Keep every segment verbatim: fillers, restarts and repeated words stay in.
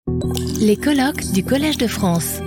Les colloques du Collège de France.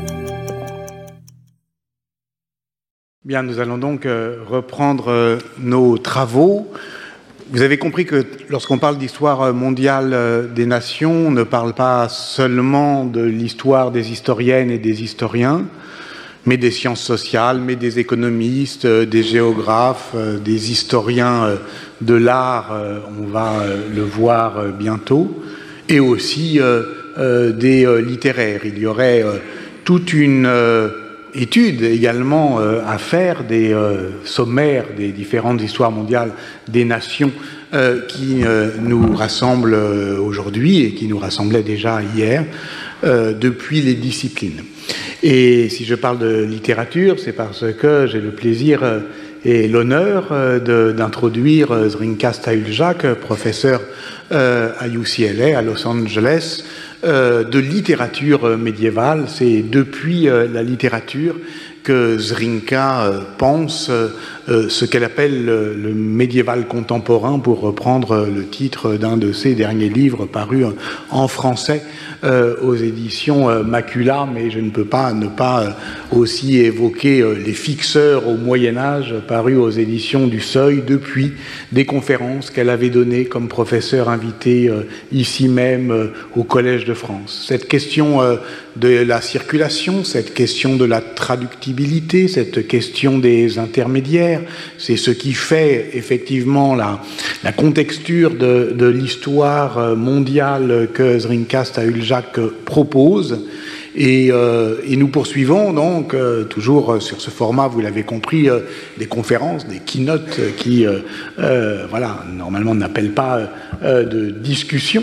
Bien, nous allons donc euh, reprendre euh, nos travaux. Vous avez compris que lorsqu'on parle d'histoire mondiale euh, des nations, on ne parle pas seulement de l'histoire des historiennes et des historiens, mais des sciences sociales, mais des économistes, euh, des géographes, euh, des historiens euh, de l'art, euh, on va euh, le voir euh, bientôt, et aussi euh, euh, des euh, littéraires. Il y aurait euh, toute une euh, étude également euh, à faire des euh, sommaires des différentes histoires mondiales des nations euh, qui euh, nous rassemblent euh, aujourd'hui et qui nous rassemblaient déjà hier euh, depuis les disciplines. Et si je parle de littérature, c'est parce que j'ai le plaisir euh, et l'honneur euh, de, d'introduire euh, Zrinka Stahuljak, professeur euh, à U C L A à Los Angeles, euh, de littérature médiévale. C'est depuis euh, la littérature que Zrinka euh, pense euh, ce qu'elle appelle le, le médiéval contemporain, pour reprendre le titre d'un de ses derniers livres parus en français euh, aux éditions euh, Macula, mais je ne peux pas ne pas euh, aussi évoquer euh, Les Fixeurs au Moyen-Âge, parus aux éditions du Seuil, depuis des conférences qu'elle avait données comme professeure invitée euh, ici même euh, au Collège de France. Cette question euh, de la circulation, cette question de la traductibilité, cette question des intermédiaires, c'est ce qui fait effectivement la, la contexture de, de l'histoire mondiale que Zrinka Stahuljak propose. Et, euh, et nous poursuivons donc euh, toujours sur ce format, vous l'avez compris, euh, des conférences, des keynotes qui, euh, euh, voilà, normalement n'appellent pas euh, de discussion.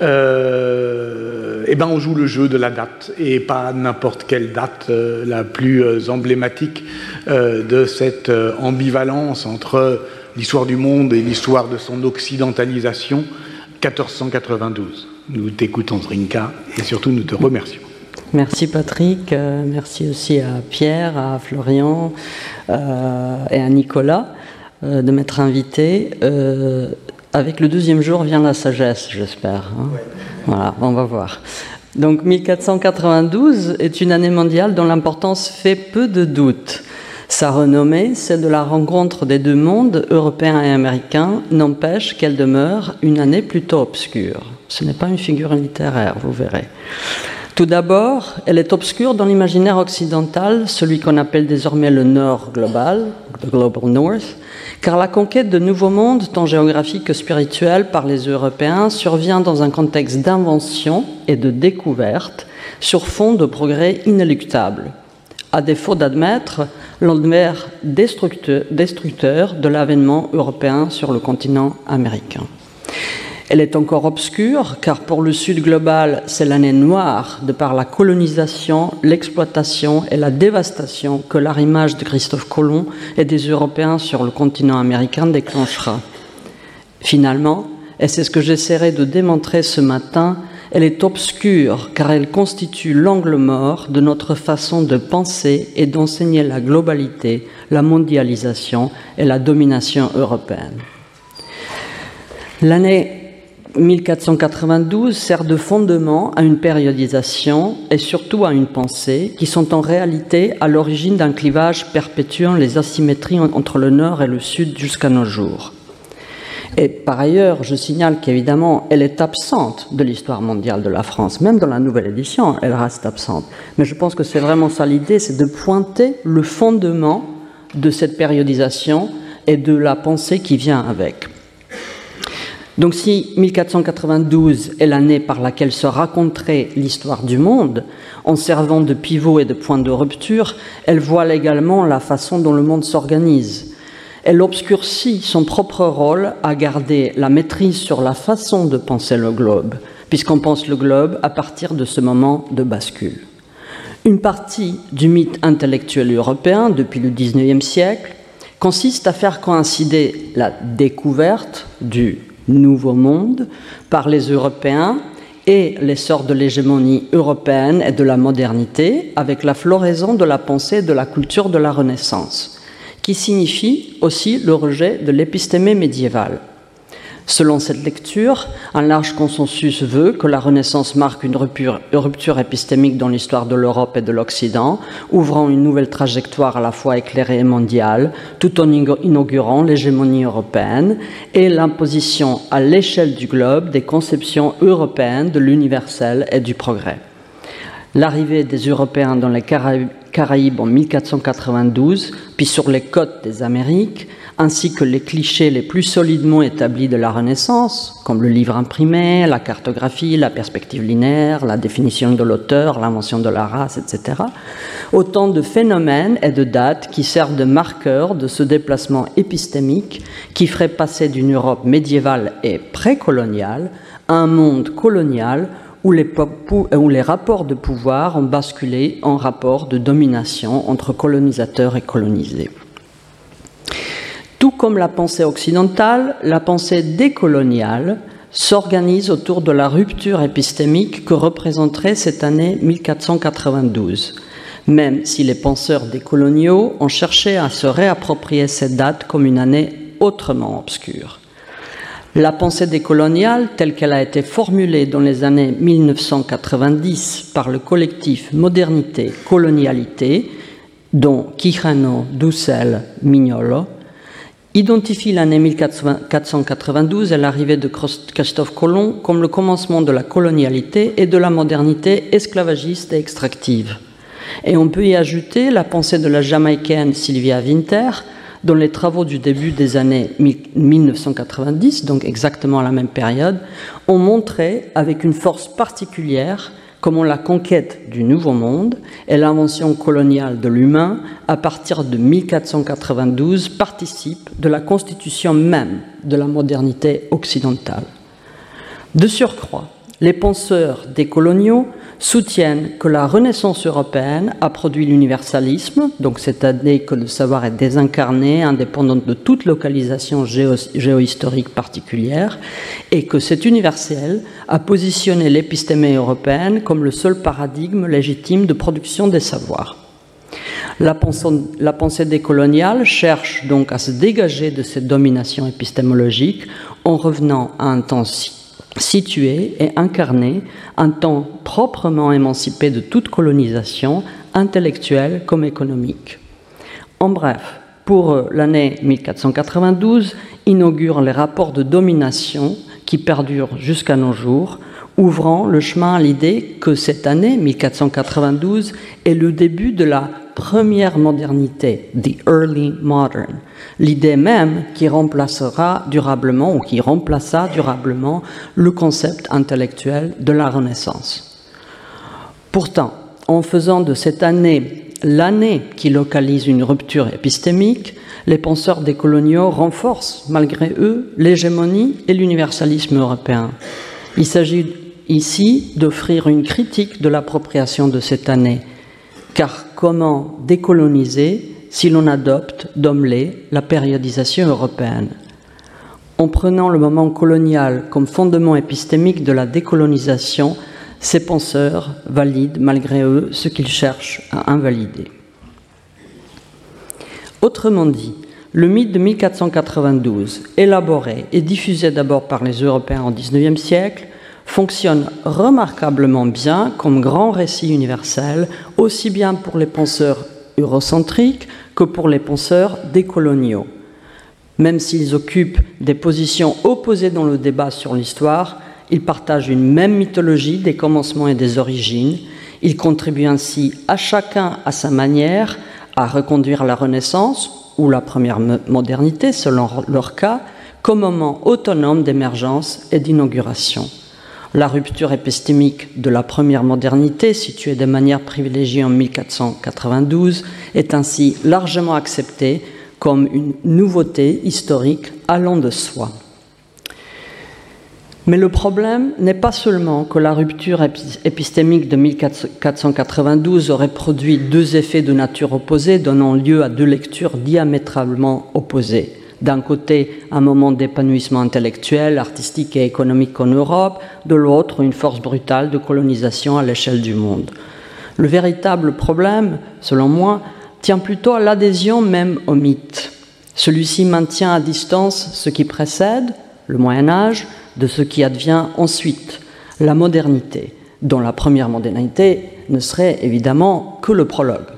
Euh, et ben on joue le jeu de la date, et pas n'importe quelle date, euh, la plus euh, emblématique euh, de cette euh, ambivalence entre l'histoire du monde et l'histoire de son occidentalisation, quatorze cent quatre-vingt-douze. Nous t'écoutons, Zrinka, et surtout nous te remercions. Merci Patrick, euh, merci aussi à Pierre, à Florian euh, et à Nicolas euh, de m'être invité. Euh, avec le deuxième jour vient la sagesse, j'espère. Hein. Ouais. Voilà, on va voir. Donc mille quatre cent quatre-vingt-douze est une année mondiale dont l'importance fait peu de doute. Sa renommée, celle de la rencontre des deux mondes, européens et américains, n'empêche qu'elle demeure une année plutôt obscure. Ce n'est pas une figure littéraire, vous verrez. Tout d'abord, elle est obscure dans l'imaginaire occidental, celui qu'on appelle désormais le Nord global, le Global North, car la conquête de nouveaux mondes, tant géographiques que spirituels, par les Européens survient dans un contexte d'invention et de découverte sur fond de progrès inéluctables, à défaut d'admettre l'envers destructeur, destructeur de l'avènement européen sur le continent américain. Elle est encore obscure, car pour le Sud global, c'est l'année noire, de par la colonisation, l'exploitation et la dévastation que l'arrimage de Christophe Colomb et des Européens sur le continent américain déclenchera. Finalement, et c'est ce que j'essaierai de démontrer ce matin, elle est obscure, car elle constitue l'angle mort de notre façon de penser et d'enseigner la globalité, la mondialisation et la domination européenne. L'année mille quatre cent quatre-vingt-douze sert de fondement à une périodisation et surtout à une pensée qui sont en réalité à l'origine d'un clivage perpétuant les asymétries entre le Nord et le Sud jusqu'à nos jours. Et par ailleurs, je signale qu'évidemment, elle est absente de l'histoire mondiale de la France. Même dans la nouvelle édition, elle reste absente. Mais je pense que c'est vraiment ça l'idée, c'est de pointer le fondement de cette périodisation et de la pensée qui vient avec. Donc si mille quatre cent quatre-vingt-douze est l'année par laquelle se raconterait l'histoire du monde, en servant de pivot et de point de rupture, elle voile également la façon dont le monde s'organise. Elle obscurcit son propre rôle à garder la maîtrise sur la façon de penser le globe, puisqu'on pense le globe à partir de ce moment de bascule. Une partie du mythe intellectuel européen depuis le dix-neuvième siècle consiste à faire coïncider la découverte du Nouveau Monde par les Européens et l'essor de l'hégémonie européenne et de la modernité avec la floraison de la pensée et de la culture de la Renaissance, qui signifie aussi le rejet de l'épistémé médiévale. Selon cette lecture, un large consensus veut que la Renaissance marque une rupture, rupture épistémique dans l'histoire de l'Europe et de l'Occident, ouvrant une nouvelle trajectoire à la fois éclairée et mondiale, tout en inaugurant l'hégémonie européenne et l'imposition à l'échelle du globe des conceptions européennes de l'universel et du progrès. L'arrivée des Européens dans les Caraïbes en mille quatre cent quatre-vingt-douze, puis sur les côtes des Amériques, ainsi que les clichés les plus solidement établis de la Renaissance, comme le livre imprimé, la cartographie, la perspective linéaire, la définition de l'auteur, l'invention de la race, et cetera. Autant de phénomènes et de dates qui servent de marqueurs de ce déplacement épistémique qui ferait passer d'une Europe médiévale et précoloniale à un monde colonial où les, où les rapports de pouvoir ont basculé en rapports de domination entre colonisateurs et colonisés. Tout comme la pensée occidentale, la pensée décoloniale s'organise autour de la rupture épistémique que représenterait cette année mille quatre cent quatre-vingt-douze, même si les penseurs décoloniaux ont cherché à se réapproprier cette date comme une année autrement obscure. La pensée décoloniale, telle qu'elle a été formulée dans les années mille neuf cent quatre-vingt-dix par le collectif Modernité-Colonialité, dont Quijano, Dussel, Mignolo, identifie l'année mille quatre cent quatre-vingt-douze et l'arrivée de Christophe Colomb comme le commencement de la colonialité et de la modernité esclavagiste et extractive. Et on peut y ajouter la pensée de la Jamaïcaine Sylvia Wynter, dont les travaux du début des années mille neuf cent quatre-vingt-dix, donc exactement à la même période, ont montré avec une force particulière comment la conquête du Nouveau Monde et l'invention coloniale de l'humain à partir de mille quatre cent quatre-vingt-douze participent de la constitution même de la modernité occidentale. De surcroît, les penseurs décoloniaux soutiennent que la Renaissance européenne a produit l'universalisme, donc c'est-à-dire que le savoir est désincarné, indépendant de toute localisation géo- géohistorique particulière, et que cet universel a positionné l'épistémée européenne comme le seul paradigme légitime de production des savoirs. La pensée, la pensée décoloniale cherche donc à se dégager de cette domination épistémologique en revenant à un temps situé et incarné, un temps proprement émancipé de toute colonisation, intellectuelle comme économique. En bref, pour l'année mille quatre cent quatre-vingt-douze, inaugure les rapports de domination qui perdurent jusqu'à nos jours, ouvrant le chemin à l'idée que cette année mille quatre cent quatre-vingt-douze est le début de la première modernité, the early modern, l'idée même qui remplacera durablement ou qui remplaça durablement le concept intellectuel de la Renaissance. Pourtant, en faisant de cette année l'année qui localise une rupture épistémique, les penseurs décoloniaux renforcent, malgré eux, l'hégémonie et l'universalisme européen. Il s'agit ici d'offrir une critique de l'appropriation de cette année, car comment décoloniser si l'on adopte d'emblée la périodisation européenne? En prenant le moment colonial comme fondement épistémique de la décolonisation, ces penseurs valident malgré eux ce qu'ils cherchent à invalider. Autrement dit, le mythe de mille quatre cent quatre-vingt-douze, élaboré et diffusé d'abord par les Européens au dix-neuvième siècle, fonctionne remarquablement bien comme grand récit universel, aussi bien pour les penseurs eurocentriques que pour les penseurs décoloniaux. Même s'ils occupent des positions opposées dans le débat sur l'histoire, ils partagent une même mythologie des commencements et des origines. Ils contribuent ainsi à chacun à sa manière à reconduire la Renaissance ou la première modernité, selon leur cas, comme moment autonome d'émergence et d'inauguration. La rupture épistémique de la première modernité, située de manière privilégiée en mille quatre cent quatre-vingt-douze, est ainsi largement acceptée comme une nouveauté historique allant de soi. Mais le problème n'est pas seulement que la rupture épistémique de mille quatre cent quatre-vingt-douze aurait produit deux effets de nature opposée, donnant lieu à deux lectures diamétralement opposées. D'un côté, un moment d'épanouissement intellectuel, artistique et économique en Europe, de l'autre, une force brutale de colonisation à l'échelle du monde. Le véritable problème, selon moi, tient plutôt à l'adhésion même au mythe. Celui-ci maintient à distance ce qui précède, le Moyen-Âge, de ce qui advient ensuite, la modernité, dont la première modernité ne serait évidemment que le prologue.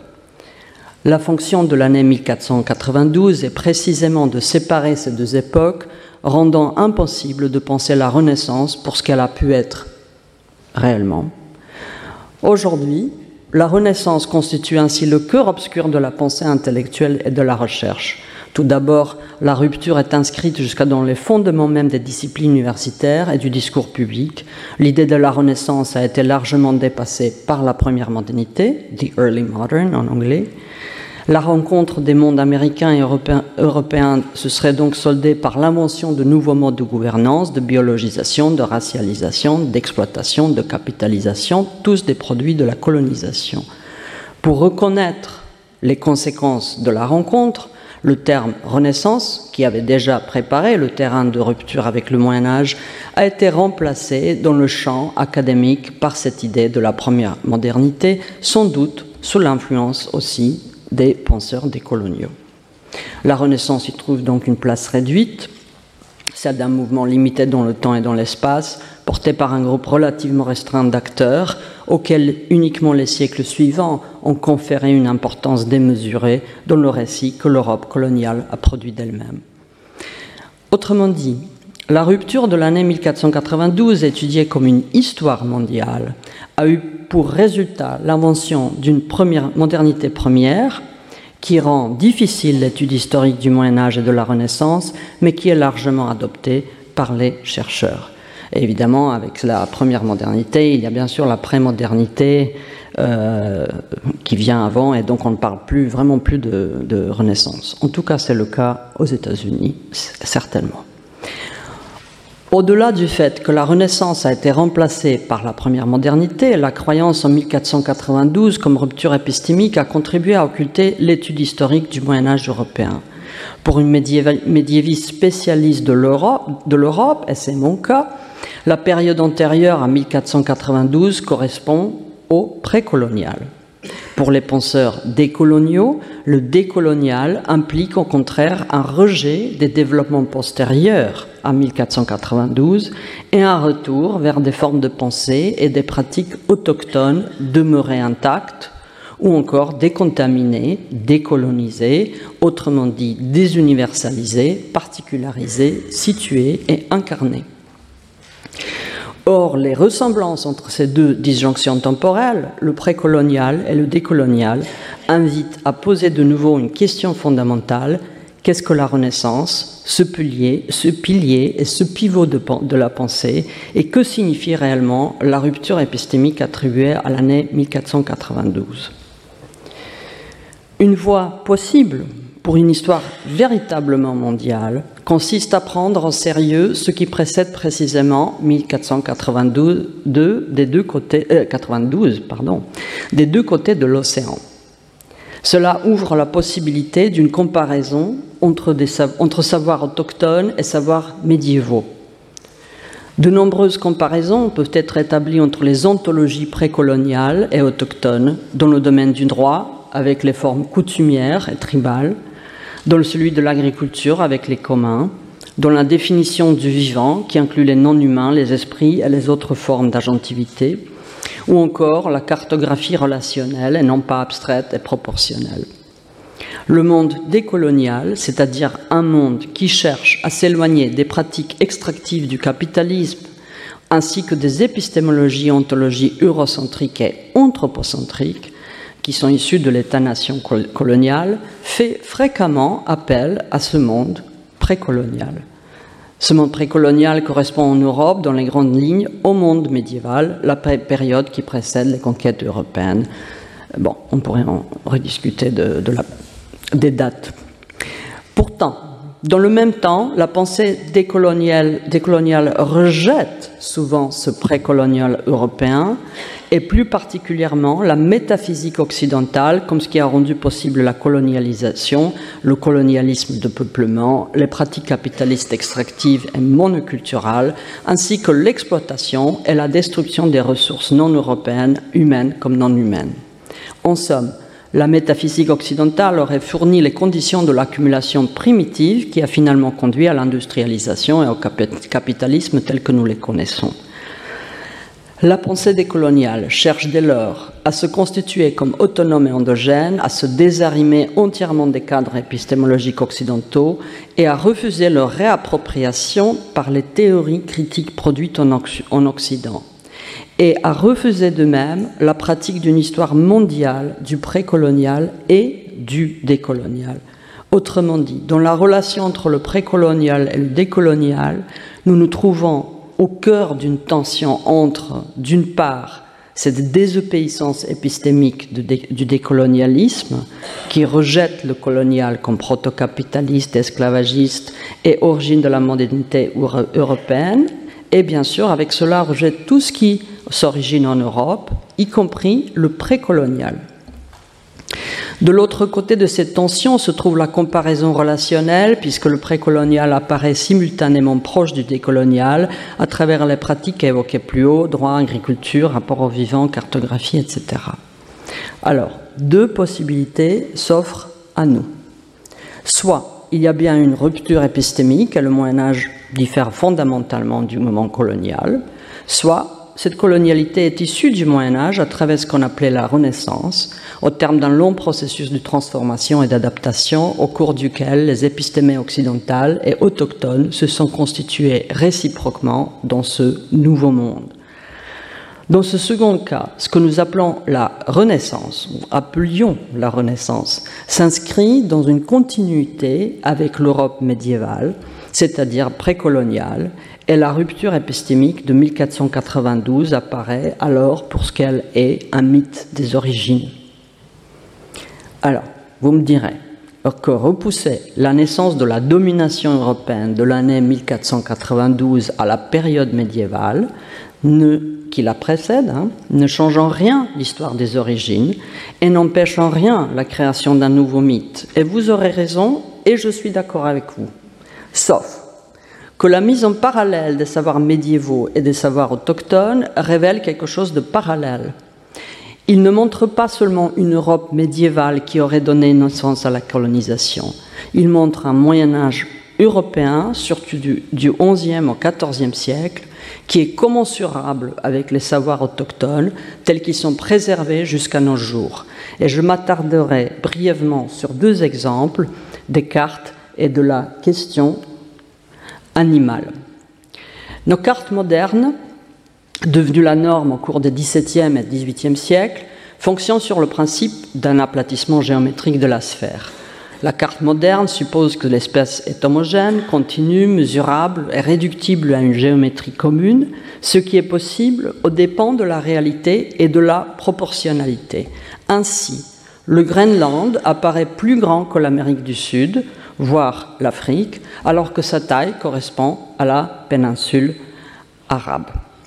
La fonction de l'année mille quatre cent quatre-vingt-douze est précisément de séparer ces deux époques, rendant impossible de penser la Renaissance pour ce qu'elle a pu être réellement. Aujourd'hui, la Renaissance constitue ainsi le cœur obscur de la pensée intellectuelle et de la recherche. Tout d'abord, la rupture est inscrite jusqu'à dans les fondements même des disciplines universitaires et du discours public. L'idée de la Renaissance a été largement dépassée par la première modernité, the early modern en anglais. La rencontre des mondes américains et européens, européens se serait donc soldée par l'invention de nouveaux modes de gouvernance, de biologisation, de racialisation, d'exploitation, de capitalisation, tous des produits de la colonisation. Pour reconnaître les conséquences de la rencontre, le terme « Renaissance », qui avait déjà préparé le terrain de rupture avec le Moyen-Âge, a été remplacé dans le champ académique par cette idée de la première modernité, sans doute sous l'influence aussi des penseurs décoloniaux. La Renaissance y trouve donc une place réduite, celle d'un mouvement limité dans le temps et dans l'espace, porté par un groupe relativement restreint d'acteurs, auxquels uniquement les siècles suivants ont conféré une importance démesurée dans le récit que l'Europe coloniale a produit d'elle-même. Autrement dit, la rupture de l'année mille quatre cent quatre-vingt-douze, étudiée comme une histoire mondiale, a eu pour résultat l'invention d'une première modernité première qui rend difficile l'étude historique du Moyen-Âge et de la Renaissance, mais qui est largement adoptée par les chercheurs. Et évidemment, avec la première modernité, il y a bien sûr la prémodernité euh, qui vient avant, et donc on ne parle plus, vraiment plus de, de Renaissance. En tout cas, c'est le cas aux États-Unis, certainement. Au-delà du fait que la Renaissance a été remplacée par la première modernité, la croyance en mille quatre cent quatre-vingt-douze comme rupture épistémique a contribué à occulter l'étude historique du Moyen-Âge européen. Pour une médiéviste spécialiste de l'Europe, et c'est mon cas, la période antérieure à mille quatre cent quatre-vingt-douze correspond au précolonial. Pour les penseurs décoloniaux, le décolonial implique au contraire un rejet des développements postérieurs à mille quatre cent quatre-vingt-douze et un retour vers des formes de pensée et des pratiques autochtones demeurées intactes ou encore décontaminées, décolonisées, autrement dit désuniversalisées, particularisées, situées et incarnées. Or, les ressemblances entre ces deux disjonctions temporelles, le précolonial et le décolonial, invitent à poser de nouveau une question fondamentale: qu'est-ce que la Renaissance, ce pilier, ce pilier et ce pivot de, de la pensée, et que signifie réellement la rupture épistémique attribuée à l'année mille quatre cent quatre-vingt-douze? Une voie possible pour une histoire véritablement mondiale consiste à prendre en sérieux ce qui précède précisément mille quatre cent quatre-vingt-douze des deux côtés, euh, quatre-vingt-douze, pardon, des deux côtés de l'océan. Cela ouvre la possibilité d'une comparaison entre, des, entre savoirs autochtones et savoirs médiévaux. De nombreuses comparaisons peuvent être établies entre les ontologies précoloniales et autochtones dans le domaine du droit, avec les formes coutumières et tribales, dans celui de l'agriculture avec les communs, dans la définition du vivant qui inclut les non-humains, les esprits et les autres formes d'agentivité, ou encore la cartographie relationnelle et non pas abstraite et proportionnelle. Le monde décolonial, c'est-à-dire un monde qui cherche à s'éloigner des pratiques extractives du capitalisme ainsi que des épistémologies et ontologies eurocentriques et anthropocentriques qui sont issus de l'État-nation colonial, fait fréquemment appel à ce monde précolonial. Ce monde précolonial correspond en Europe, dans les grandes lignes, au monde médiéval, la période qui précède les conquêtes européennes. Bon, on pourrait en rediscuter de, de la, des dates. Pourtant, dans le même temps, la pensée décoloniale, décoloniale rejette souvent ce précolonial européen, et plus particulièrement la métaphysique occidentale comme ce qui a rendu possible la colonialisation, le colonialisme de peuplement, les pratiques capitalistes extractives et monoculturales, ainsi que l'exploitation et la destruction des ressources non européennes, humaines comme non humaines. En somme, La métaphysique occidentale aurait fourni les conditions de l'accumulation primitive qui a finalement conduit à l'industrialisation et au capitalisme tel que nous les connaissons. La pensée décoloniale cherche dès lors à se constituer comme autonome et endogène, à se désarimer entièrement des cadres épistémologiques occidentaux et à refuser leur réappropriation par les théories critiques produites en Occident, et à refuser de même la pratique d'une histoire mondiale du précolonial et du décolonial. Autrement dit, dans la relation entre le précolonial et le décolonial, nous nous trouvons au cœur d'une tension entre, d'une part, cette désobéissance épistémique du décolonialisme qui rejette le colonial comme proto-capitaliste, esclavagiste et origine de la modernité européenne, et bien sûr, avec cela, rejette tout ce qui s'origine en Europe, y compris le précolonial. De l'autre côté de cette tension se trouve la comparaison relationnelle, puisque le précolonial apparaît simultanément proche du décolonial à travers les pratiques évoquées plus haut, droit, agriculture, rapport au vivant, cartographie, et cetera. Alors, deux possibilités s'offrent à nous. Soit il y a bien une rupture épistémique et le Moyen-Âge diffère fondamentalement du moment colonial, soit cette colonialité est issue du Moyen-Âge à travers ce qu'on appelait la Renaissance, au terme d'un long processus de transformation et d'adaptation au cours duquel les épistémés occidentales et autochtones se sont constitués réciproquement dans ce nouveau monde. Dans ce second cas, ce que nous appelons la Renaissance, ou appelions la Renaissance, s'inscrit dans une continuité avec l'Europe médiévale, c'est-à-dire précoloniale, et la rupture épistémique de mille quatre cent quatre-vingt-douze apparaît alors pour ce qu'elle est un mythe des origines. Alors, vous me direz que repousser la naissance de la domination européenne de l'année mille quatre cent quatre-vingt-douze à la période médiévale, ne, qui la précède, hein, ne change en rien l'histoire des origines et n'empêche en rien la création d'un nouveau mythe. Et vous aurez raison, et je suis d'accord avec vous. Sauf que la mise en parallèle des savoirs médiévaux et des savoirs autochtones révèle quelque chose de parallèle. Il ne montre pas seulement une Europe médiévale qui aurait donné naissance à la colonisation. Il montre un Moyen-Âge européen, surtout du, du onzième au quatorzième siècle, qui est commensurable avec les savoirs autochtones tels qu'ils sont préservés jusqu'à nos jours. Et je m'attarderai brièvement sur deux exemples des cartes et de la question animale. Nos cartes modernes, devenues la norme au cours des dix-septième et dix-huitième siècles, fonctionnent sur le principe d'un aplatissement géométrique de la sphère. La carte moderne suppose que l'espèce est homogène, continue, mesurable et réductible à une géométrie commune, ce qui est possible aux dépens de la réalité et de la proportionnalité. Ainsi, le Groenland apparaît plus grand que l'Amérique du Sud, voire l'Afrique, alors que sa taille correspond à la péninsule arabe.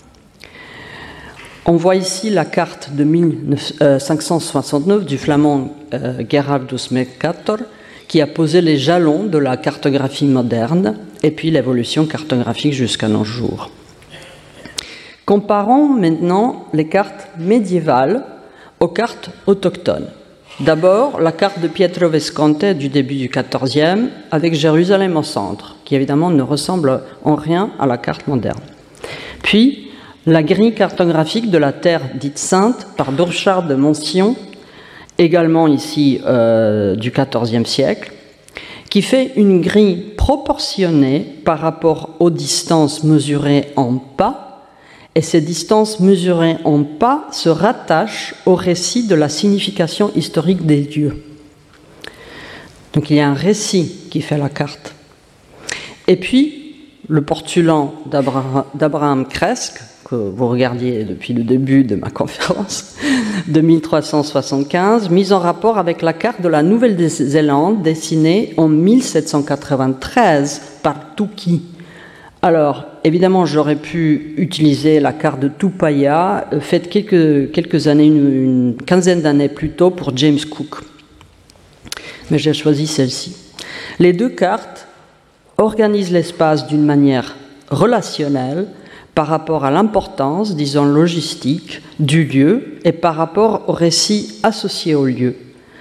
On voit ici la carte de mille cinq cent soixante-neuf du flamand euh, Gerhardus Mercator, qui a posé les jalons de la cartographie moderne et puis l'évolution cartographique jusqu'à nos jours. Comparons maintenant les cartes médiévales aux cartes autochtones. D'abord, la carte de Pietro Visconti du début du quatorzième, avec Jérusalem au centre, qui évidemment ne ressemble en rien à la carte moderne. Puis, la grille cartographique de la terre dite sainte par Burchard de Montsion, également ici euh, du quatorzième siècle, qui fait une grille proportionnée par rapport aux distances mesurées en pas, et ces distances mesurées en pas se rattachent au récit de la signification historique des lieux. Donc il y a un récit qui fait la carte. Et puis, le portulan d'Abraham Kresk, que vous regardiez depuis le début de ma conférence, de mille trois cent soixante-quinze, mise en rapport avec la carte de la Nouvelle-Zélande dessinée en mille sept cent quatre-vingt-treize par Tuki. Alors, évidemment, j'aurais pu utiliser la carte de Tupaya, faite quelques, quelques années, une, une quinzaine d'années plus tôt pour James Cook. Mais j'ai choisi celle-ci. Les deux cartes organisent l'espace d'une manière relationnelle par rapport à l'importance, disons logistique, du lieu et par rapport au récit associé au lieu.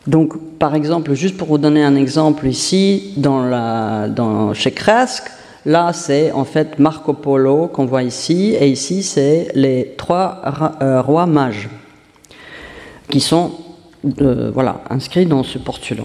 Donc, par exemple, juste pour vous donner un exemple ici, dans la, dans, chez Cresque, là, c'est en fait Marco Polo qu'on voit ici, et ici, c'est les trois euh, rois mages qui sont euh, voilà, inscrits dans ce portulan.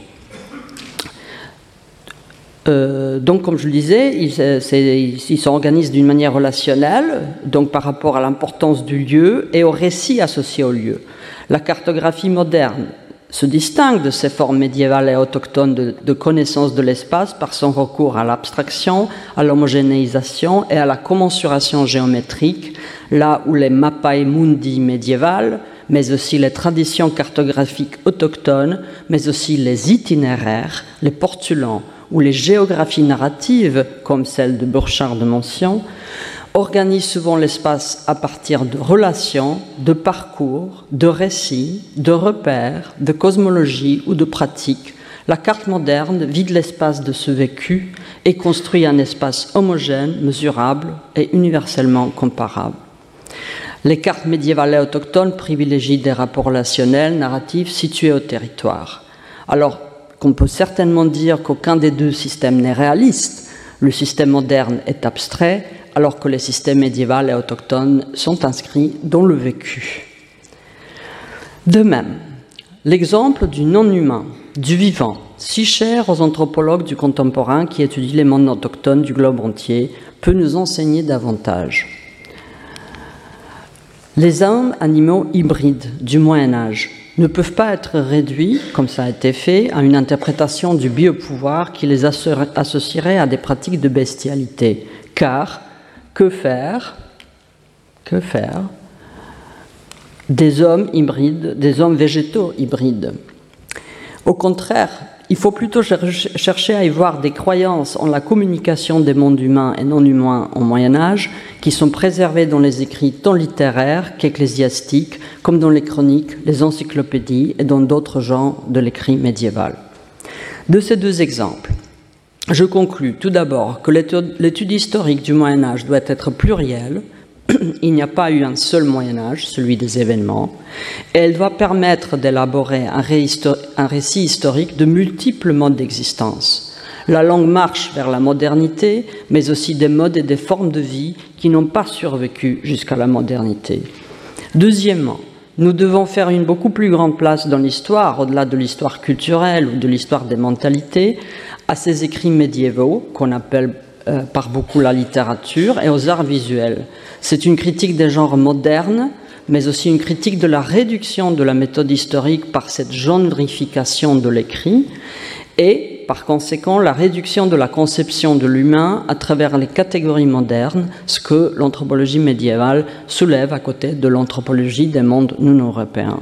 Euh, donc, comme je le disais, ils s'organisent d'une manière relationnelle, donc par rapport à l'importance du lieu et au récit associé au lieu. La cartographie moderne se distingue de ces formes médiévales et autochtones de, de connaissance de l'espace par son recours à l'abstraction, à l'homogénéisation et à la commensuration géométrique, là où les mappae mundi médiévales, mais aussi les traditions cartographiques autochtones, mais aussi les itinéraires, les portulans ou les géographies narratives, comme celle de Burchard de Mention, organisent souvent l'espace à partir de relations, de parcours, de récits, de repères, de cosmologie ou de pratiques. La carte moderne vide l'espace de ce vécu et construit un espace homogène, mesurable et universellement comparable. Les cartes médiévales et autochtones privilégient des rapports relationnels, narratifs situés au territoire. Alors qu'on peut certainement dire qu'aucun des deux systèmes n'est réaliste. Le système moderne est abstrait, alors que les systèmes médiévaux et autochtones sont inscrits dans le vécu. De même, l'exemple du non-humain, du vivant, si cher aux anthropologues du contemporain qui étudient les mondes autochtones du globe entier, peut nous enseigner davantage. Les hommes animaux hybrides du Moyen-Âge ne peuvent pas être réduits, comme ça a été fait, à une interprétation du biopouvoir qui les associerait à des pratiques de bestialité. Car, que faire Que faire des hommes hybrides, des hommes végétaux hybrides? Au contraire, il faut plutôt chercher à y voir des croyances en la communication des mondes humains et non humains au Moyen-Âge qui sont préservées dans les écrits tant littéraires qu'ecclésiastiques, comme dans les chroniques, les encyclopédies et dans d'autres genres de l'écrit médiéval. De ces deux exemples, je conclus tout d'abord que l'étude historique du Moyen-Âge doit être plurielle. Il n'y a pas eu un seul Moyen-Âge, celui des événements, et elle doit permettre d'élaborer un, un récit historique de multiples modes d'existence. La langue marche vers la modernité, mais aussi des modes et des formes de vie qui n'ont pas survécu jusqu'à la modernité. Deuxièmement, nous devons faire une beaucoup plus grande place dans l'histoire, au-delà de l'histoire culturelle ou de l'histoire des mentalités, à ces écrits médiévaux qu'on appelle euh, par beaucoup la littérature et aux arts visuels. C'est une critique des genres modernes, mais aussi une critique de la réduction de la méthode historique par cette genrification de l'écrit et, par conséquent, la réduction de la conception de l'humain à travers les catégories modernes, ce que l'anthropologie médiévale soulève à côté de l'anthropologie des mondes non-européens.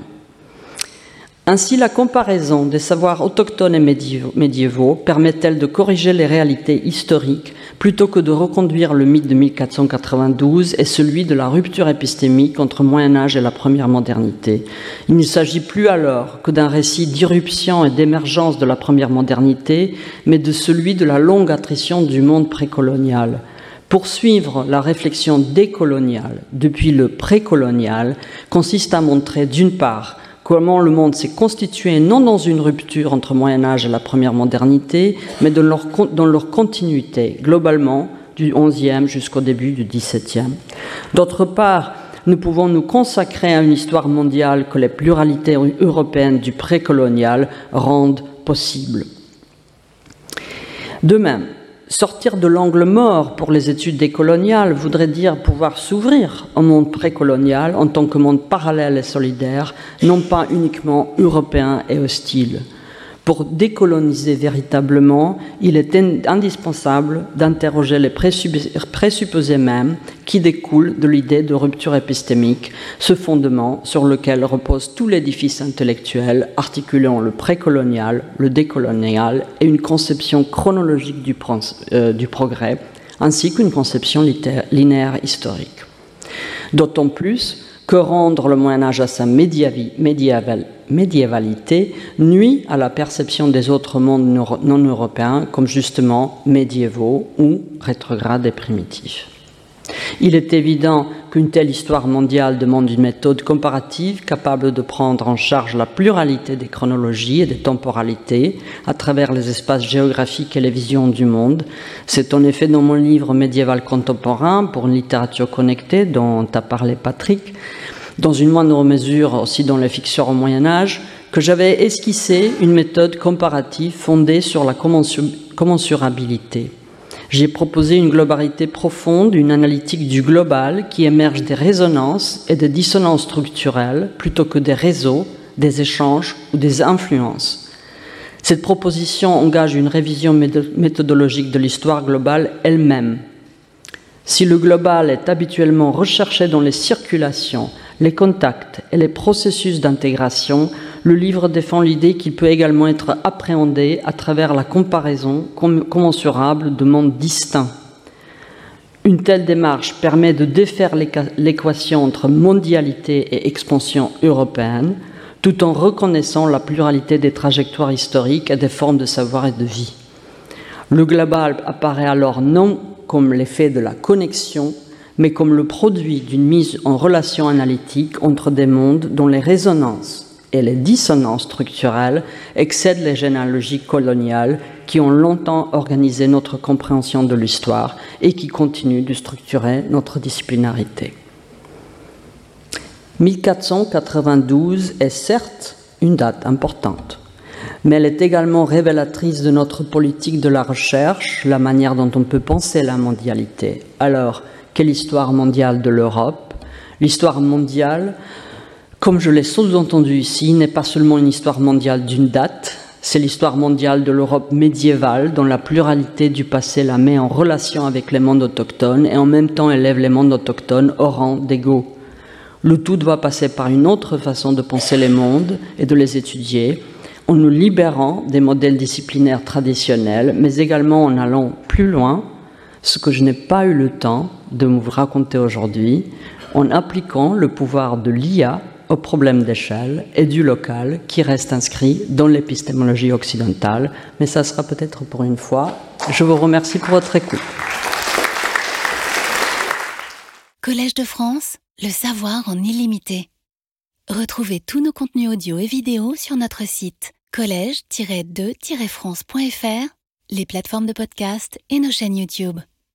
Ainsi, la comparaison des savoirs autochtones et médiévaux permet-elle de corriger les réalités historiques plutôt que de reconduire le mythe de mille quatre cent quatre-vingt-douze et celui de la rupture épistémique entre Moyen-Âge et la première modernité. Il ne s'agit plus alors que d'un récit d'irruption et d'émergence de la première modernité, mais de celui de la longue attrition du monde précolonial. Poursuivre la réflexion décoloniale depuis le précolonial consiste à montrer d'une part comment le monde s'est constitué non dans une rupture entre Moyen-Âge et la première modernité, mais dans leur, dans leur continuité, globalement, du onzième jusqu'au début du dix-septième. D'autre part, nous pouvons nous consacrer à une histoire mondiale que les pluralités européennes du précolonial rendent possible. De même, sortir de l'angle mort pour les études décoloniales voudrait dire pouvoir s'ouvrir au monde précolonial en tant que monde parallèle et solidaire, non pas uniquement européen et hostile. Pour décoloniser véritablement, il est indispensable d'interroger les présupposés mêmes qui découlent de l'idée de rupture épistémique, ce fondement sur lequel repose tout l'édifice intellectuel articulant le précolonial, le décolonial et une conception chronologique du, pro euh, du progrès, ainsi qu'une conception linéaire historique. D'autant plus que rendre le Moyen-Âge à sa médiavi, médiéval, médiévalité nuit à la perception des autres mondes non européens comme justement médiévaux ou rétrogrades et primitifs. Il est évident qu'une telle histoire mondiale demande une méthode comparative capable de prendre en charge la pluralité des chronologies et des temporalités à travers les espaces géographiques et les visions du monde. C'est en effet dans mon livre Médiéval contemporain pour une littérature connectée dont a parlé Patrick, dans une moindre mesure aussi dans les fictions au Moyen-Âge, que j'avais esquissé une méthode comparative fondée sur la commensurabilité. J'ai proposé une globalité profonde, une analytique du global qui émerge des résonances et des dissonances structurelles plutôt que des réseaux, des échanges ou des influences. Cette proposition engage une révision méthodologique de l'histoire globale elle-même. Si le global est habituellement recherché dans les circulations, les contacts et les processus d'intégration, le livre défend l'idée qu'il peut également être appréhendé à travers la comparaison commensurable de mondes distincts. Une telle démarche permet de défaire l'équation entre mondialité et expansion européenne, tout en reconnaissant la pluralité des trajectoires historiques et des formes de savoir et de vie. Le global apparaît alors non comme l'effet de la connexion, mais comme le produit d'une mise en relation analytique entre des mondes dont les résonances et les dissonances structurelles excèdent les généalogies coloniales qui ont longtemps organisé notre compréhension de l'histoire et qui continuent de structurer notre disciplinarité. mille quatre cent quatre-vingt-douze est certes une date importante, mais elle est également révélatrice de notre politique de la recherche, la manière dont on peut penser la mondialité. Alors, quelle histoire mondiale de l'Europe? L'histoire mondiale, comme je l'ai sous-entendu ici, n'est pas seulement une histoire mondiale d'une date, c'est l'histoire mondiale de l'Europe médiévale dont la pluralité du passé la met en relation avec les mondes autochtones et en même temps élève les mondes autochtones au rang d'égaux. Le tout doit passer par une autre façon de penser les mondes et de les étudier, en nous libérant des modèles disciplinaires traditionnels, mais également en allant plus loin, ce que je n'ai pas eu le temps de vous raconter aujourd'hui, en appliquant le pouvoir de l'I A aux problèmes d'échelle et du local qui reste inscrit dans l'épistémologie occidentale, mais ça sera peut-être pour une fois. Je vous remercie pour votre écoute. Collège de France, le savoir en illimité. Retrouvez tous nos contenus audio et vidéo sur notre site collège tiret de tiret france point f r, les plateformes de podcast et nos chaînes YouTube.